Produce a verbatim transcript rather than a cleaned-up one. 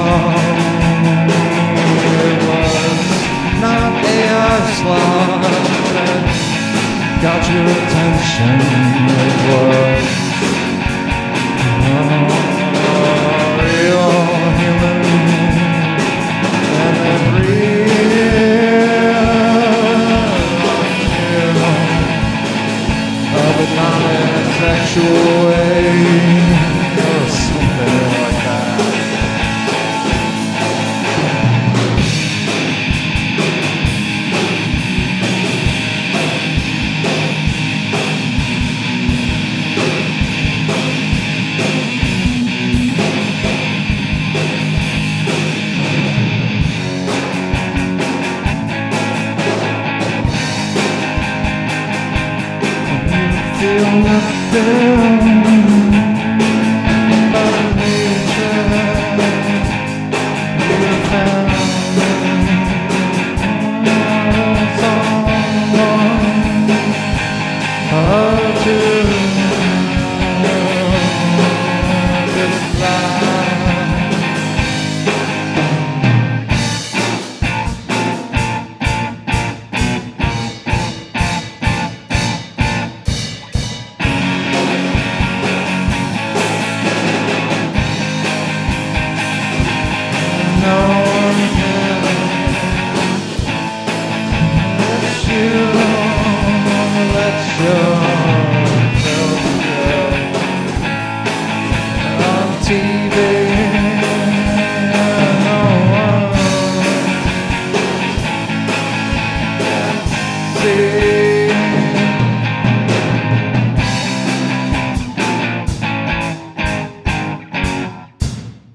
It was not the slot that got your attention. It was oh, real human and then real, oh, but not in a sexual way or something like that. Feel nothing